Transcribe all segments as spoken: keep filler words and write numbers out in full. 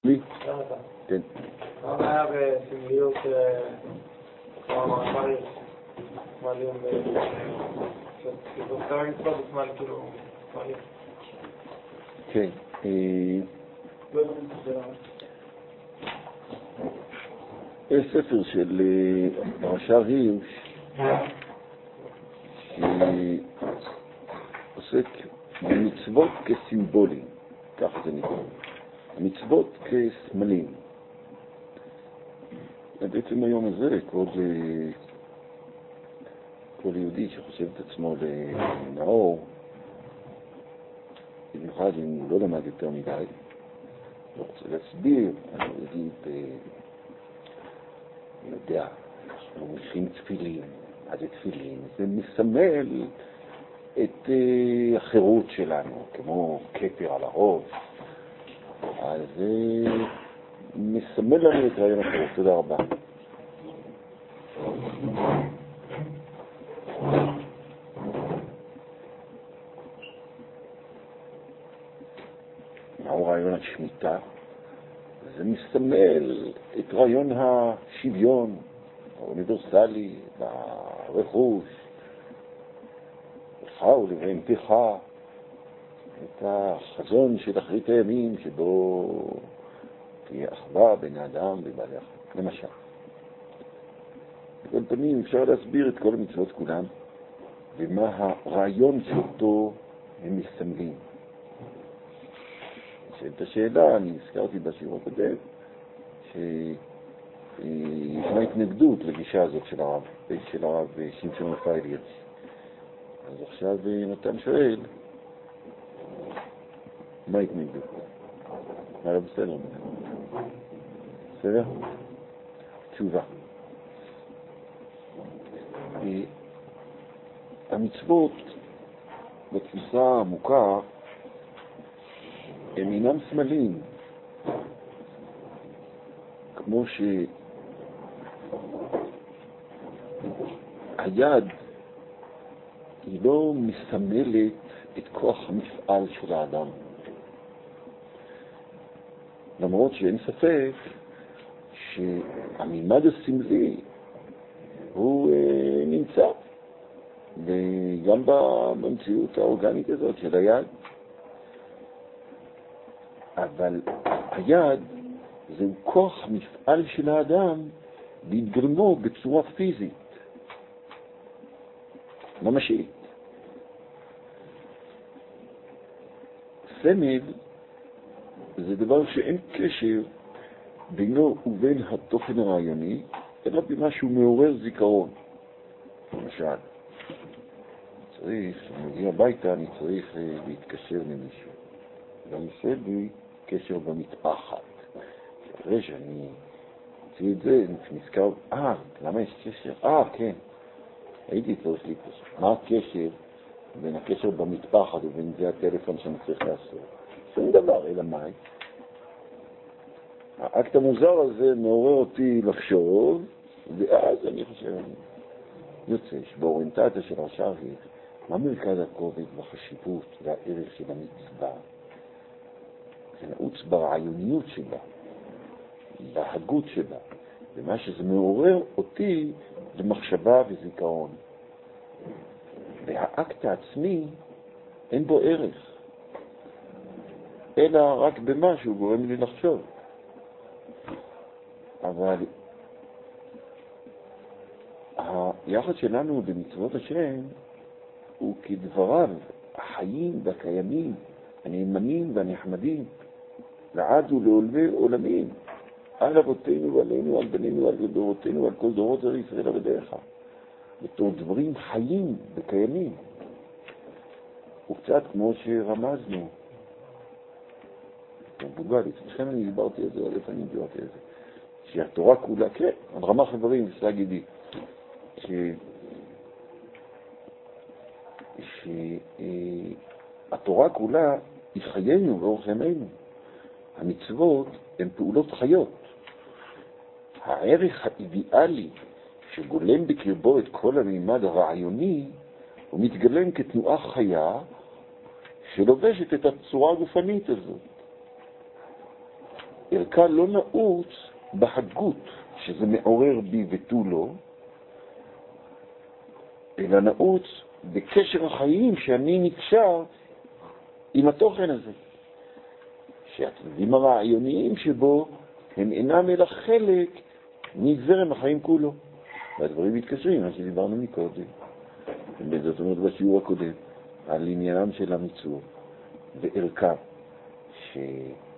לי? כן. מה היה בסמליות כמו המאמרים סמלים שכתוב כמה מצוות בסמל כאילו סמלים? כן. יש ספר של הרש"ר הירש שעוסק במצוות כסימבולים, כך זה נקרא. המצוות כסמלים. בעצם היום הזה כל, כל יהודי שחושב את עצמו לנאור, במיוחד אם הוא לא למד יותר מדי, לא רוצה להסביר, אני אגיד, אני יודע, אנחנו מניחים תפילין, מה זה תפילין? זה מסמל את החירות שלנו, כמו כתר על הראש. אז זה מסמל לנו את רעיון החירות. תודה רבה. מהו רעיון השמיטה? זה מסמל את רעיון השוויון האוניברסלי ברכוש, לך ולבהמתך, את החזון של אחרית הימים שבו תהיה אחווה בין האדם ובעלי החיים, למשל. בכל פנים אפשר להסביר את כל המצוות כולם ומה הרעיון שאותו הם מסמלים. את השאלה, אני הזכרתי בשיעור הקודם, שישנה התנגדות לגישה הזאת של הרב, של הרב שמשון רפאל הירש. אז עכשיו נתן שואל, מה התנגדות? מה לא בסדר? בסדר? תשובה. המצוות בתפיסה העמוקה הם אינם סמלים, כמו שהיד היא לא מסמלת את כוח המפעל של האדם. למרות שאין ספק שהמימד הסמלי הוא אה, נמצא וגם במציאות האורגנית הזאת של היד. אבל היד זהו כוח המפעל של האדם להתגלמו בצורה פיזית, ממשית. סמל זה דבר שאין קשר בינו ובין התוכן הרעיוני, אלא במה שהוא מעורר זיכרון. למשל, צריך, כשאני מגיע הביתה, אני צריך להתקשר למישהו. ואני עושה לי קשר במטפחת. אחרי שאני מוציא את זה, אני נזכר, אה, למה יש קשר? אה, כן. הייתי צריך להתקשר. מה הקשר בין הקשר במטפחת ובין זה הטלפון שאני צריך לעשות? שום דבר, אלא מה? האקט המוזר הזה מעורר אותי לחשוב, ואז אני חושב, יוצא שבאוריינטציה של הרש"ר הירש, מה מרכז הכובד והחשיבות והערך של המצווה? זה נעוץ ברעיוניות שלה, בהגות שלה, ומה שזה מעורר אותי למחשבה וזיכרון. והאקט העצמי אין בו ערך, אלא רק במה שהוא גורם לי לחשוב. אבל היחד שלנו במצוות השם הוא כדבריו החיים והקיימים, הנאמנים והנחמדים, לעד ולעולמי עולמים, על אבותינו ועלינו, על בנינו, על דורותינו, על כל דורות זרעי ישראל בדרך. בתור דברים חיים וקיימים. וקצת כמו שרמזנו, מבוגל, אצלכם אני דיברתי על זה, או איפה אני דיברתי על זה, שהתורה כולה, כן, על רמ"ח איברים, זה גידי, ש... שהתורה כולה היא חיינו ואורח ימינו. המצוות הן פעולות חיות. הערך האידיאלי שגולם בקרבו את כל המימד הרעיוני, הוא מתגלם כתנועה חיה שלובשת את הצורה הגופנית הזאת. ערכה לא נעוץ בהדגות, שזה מעורר בי ותו לא, אלא נעוץ בקשר החיים שאני נקשר עם התוכן הזה. שהצדדים הרעיוניים שבו הם אינם אלא חלק מזרם החיים כולו. והדברים מתקשרים, מה שדיברנו מקודם. זאת אומרת בשיעור הקודם, על עניינם של המצוות וערכה, שהוא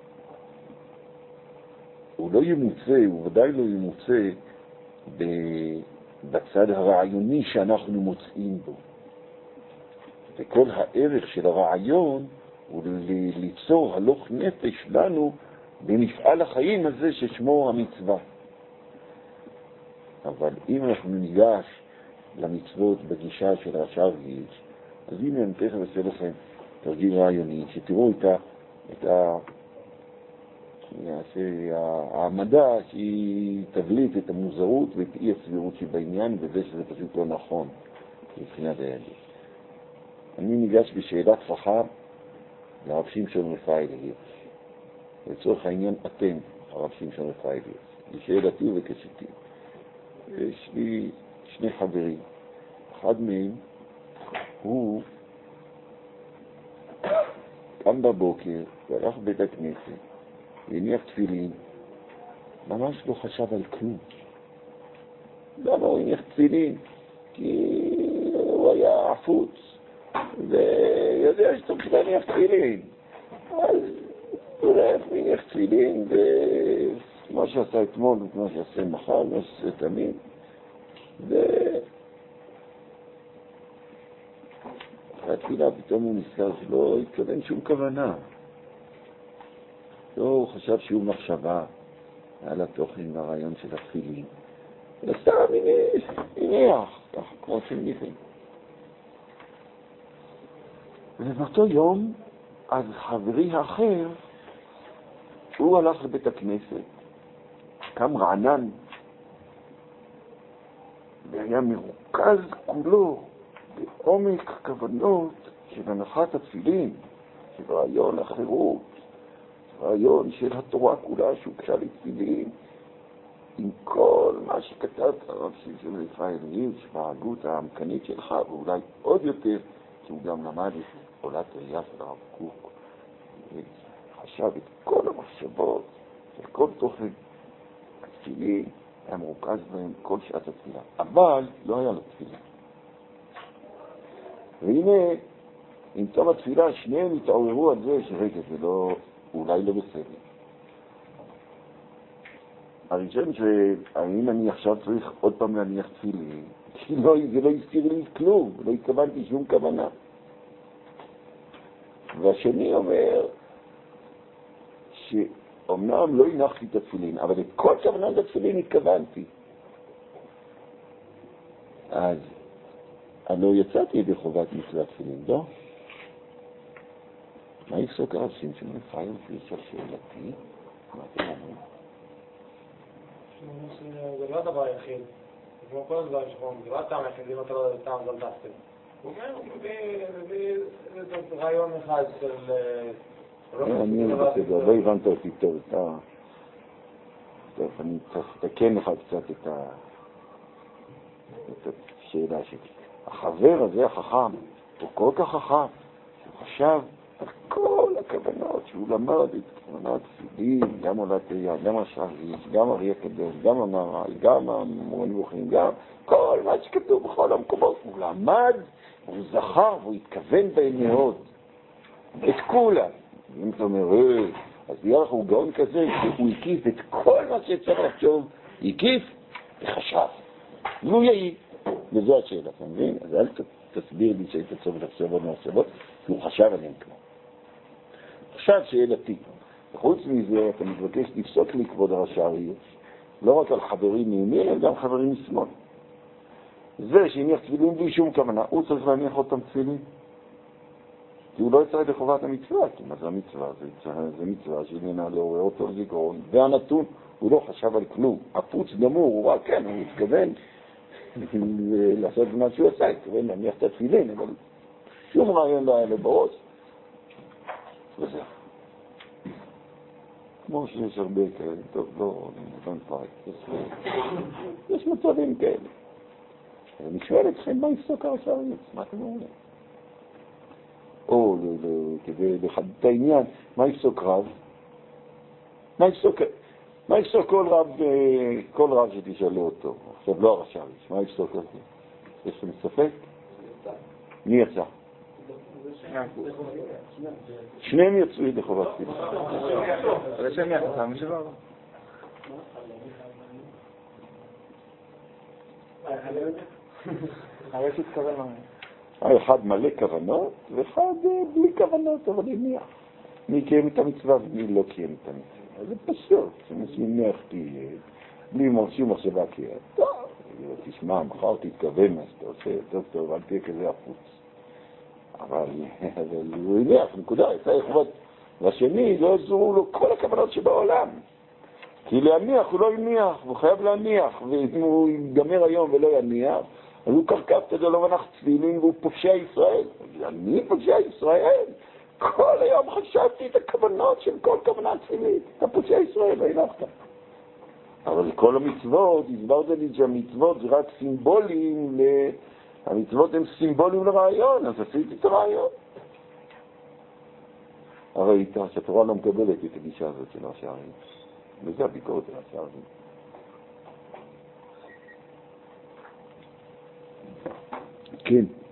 לא ימוצא, הוא ודאי לא ימוצא בצד הרעיוני שאנחנו מוצאים בו. וכל הערך של הרעיון הוא ליצור הלוך נפש לנו במפעל החיים הזה ששמו המצווה. אבל אם אנחנו ניגש למצוות בגישה של רש"ר הירש, אז הנה אני תכף אעשה לכם תרגיל רעיוני, שתראו את, ה, את ה, העמדה שהיא תבליט את המוזרות ואת אי הסבירות שבעניין, וזה שזה פשוט לא נכון מבחינת היהדות. אני ניגש בשאלת חכם לרב שמשון רפאל הירש. לצורך העניין אתם, הרב שמשון רפאל הירש. לשאלתי ובקשתי. יש לי שני חברים. אחד מהם הוא קם בבוקר והלך בית הכנסת, והניח תפילין, ממש לא חשב על כלום. למה הוא הניח תפילין? כי הוא היה עפוץ ויודע שצריך להניח תפילין. אז הוא הולך והניח תפילין, ומה שעשה אתמול ומה שעשה מחר, מה שעשה תמיד. ו... התפילה פתאום הוא נזכר שלא התכוון שום כוונה. לא, הוא חשב שהוא מחשבה על התוכן והרעיון של התפילין. וסתם הניח, ככה כמו שמניחים. ובאותו יום, אז חברי האחר, הוא הלך לבית הכנסת, קם רענן, והיה מרוכז כולו בעומק כוונות של הנחת התפילין, של רעיון החירות, רעיון של התורה כולה שהוקשה לתפילין, עם כל מה שכתב הרב שמשון רפאל הירש בהגות העמקנית שלך, ואולי עוד יותר, כי הוא גם למד את עולת ראייה של הרב קוק, וחשב את כל המחשבות של כל תוכן התפילין, היה מרוכז בהם כל שעת התפילה. אבל לא היה לו תפילה. והנה, עם תום התפילה, שניהם התעוררו על זה שרגע, זה לא, אולי לא בסדר. הראשון שהאם אני עכשיו צריך עוד פעם להניח תפילין, כי לא, זה לא הזכיר לי כלום, לא התכוונתי שום כוונה. והשני אומר שאומנם לא הנחתי את התפילין, אבל את כל כוונת התפילין התכוונתי. אז אני לא יצאתי ידי חובת מצוות תפילין, לא? מה יפסוק הרב שמשון רפאל הירש על שאלתי? מה אתם אומרים? זה לא הדבר היחיד. זה כמו כל הדברים שחורים, זה לא הטעם היחיד, אם אתה לא יודע טעם זה דווקא. הוא אומר, הוא מביא איזה רעיון אחד של... אני בסדר, לא הבנת אותי טוב, אני צריך לתקן לך קצת את השאלה שלי. החבר הזה, החכם, הוא כל כך חכם, שהוא חשב על כל הכוונות שהוא למד, את כוונת תפילין, גם עולת ראייה, גם השערית, גם אריה קדוש, גם המהר"ל, גם המורה נבוכים, גם כל מה שכתוב בכל המקומות. הוא למד, הוא זכר, והוא התכוון בהם מאוד. את כולם. אם אתה אומר, אז בירך הוא גאון כזה, שהוא הקיף את כל מה שצריך לחשוב, הקיף וחשב. והוא יעיל. וזו השאלה, אתה מבין? אז אל תסביר לי שהיית צריך לחשוב על מחשבות, כי הוא חשב עליהם כבר. עכשיו שאלתי, וחוץ מזה אתה מתבקש לפסוק לי כבוד הרש"ר הירש, לא רק על חברים מימין, אלא גם חברים משמאל. זה שהניח תפילין בלי שום כוונה, הוא צריך להניח אותם תפילין. כי הוא לא יצא ידי חובת המצווה, כי מה זה המצווה? זה, זה מצווה שעניינה לעורר אותו לזיכרון, והנתון, הוא לא חשב על כלום. הפוץ גמור, הוא רק כן, הוא התכוון לעשות מה שהוא עשה, התכוון להניח את התפילין, אבל שום רעיון לא היה לו בראש. וזה. כמו שיש הרבה כאלה, טוב, לא, לא נפרק, יש מצבים כאלה. אני שואל אתכם, מה יפסוק הרשעריץ? מה אתם אומרים? או, כדי לחדד את העניין, מה יפסוק רב? מה יפסוק, מה יפסוק כל רב, כל רב שתשאלו אותו? עכשיו לא הרשעריץ, מה יפסוק הזה? יש לכם ספק? מי יצא? שניהם יצאו ידי חובת תפילה. אבל שם יצא, מי שלא? הרי שהתכוון מה? האחד מלא כוונות, ואחד בלי כוונות, אבל הניח. מי קיים את המצווה ומי לא קיים את המצווה. זה פשוט, שמניח תהיה, בלי מרשים מחשבה קיים. טוב, תשמע, מחר תתכוון, אז אתה עושה, טוב טוב, אל תהיה כזה הפוץ. אבל הוא הניח, נקודה, יצא יחוות. והשני, לא עזרו לו כל הכוונות שבעולם. כי להניח הוא לא יניח, הוא חייב להניח, ואם הוא יגמר היום ולא יניח, אז הוא קרקב כדי לא מנח תפילין והוא פושע ישראל. אני פושע ישראל? כל היום חשבתי את הכוונות של כל כוונה תפילית. אתה פושע ישראל, לא הנחת. אבל כל המצוות, הסברת לי שהמצוות זה רק סימבולים, המצוות הן סימבולים לרעיון, אז עשיתי את הרעיון. הרי איתה שהתורה לא מקבלת את הגישה הזאת של השערים. וזה הביקורת של השערים. כן.